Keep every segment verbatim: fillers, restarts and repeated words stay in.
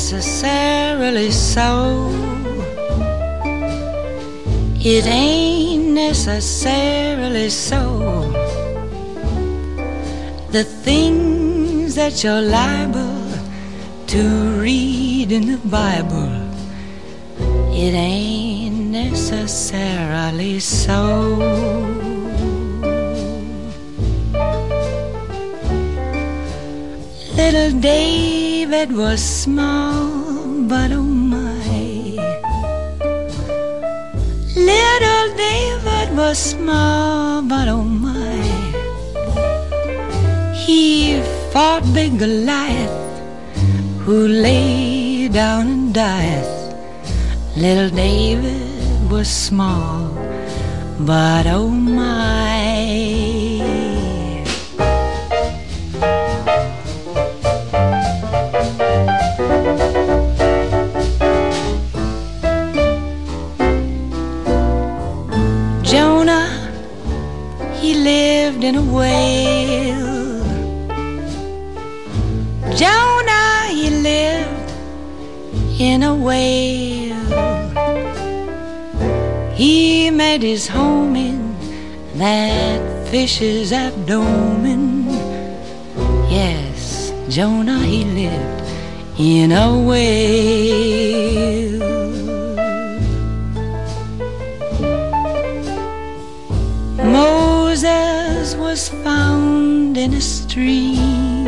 necessarily so. It ain't necessarily so. The things that you're liable to read in the Bible, it ain't necessarily so. Little David was small, but oh my. Little David was small, but oh my. He fought big Goliath, who lay down and died. Little David was small, but oh my. Jonah, he lived in a whale. Jonah, he lived in a whale. He made his home in that fish's abdomen. Yes, Jonah, he lived in a whale. Moses was found in a stream.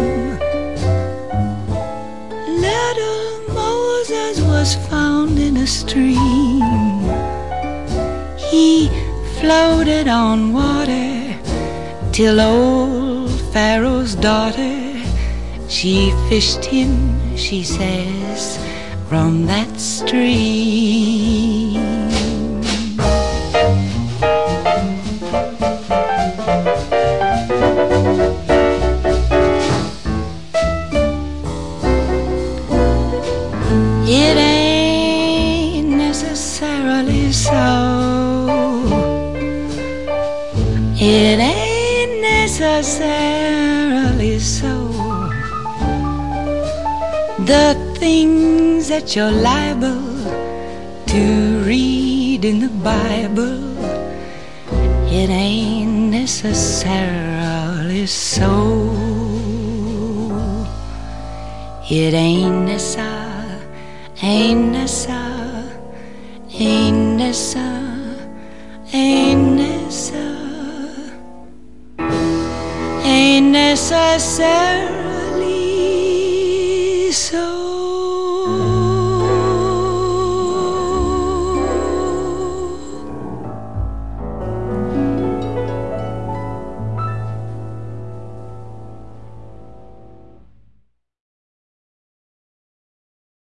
Little Moses was found in a stream. He floated on water till old Pharaoh's daughter, she fished him, she says, from that stream. It ain't necessarily so. It ain't necessarily so. The things that you're liable to read in the Bible, it ain't necessarily so. It ain't necessarily. Ain't nessa, ain't nessa, ain't nessa, ain't necessarily so.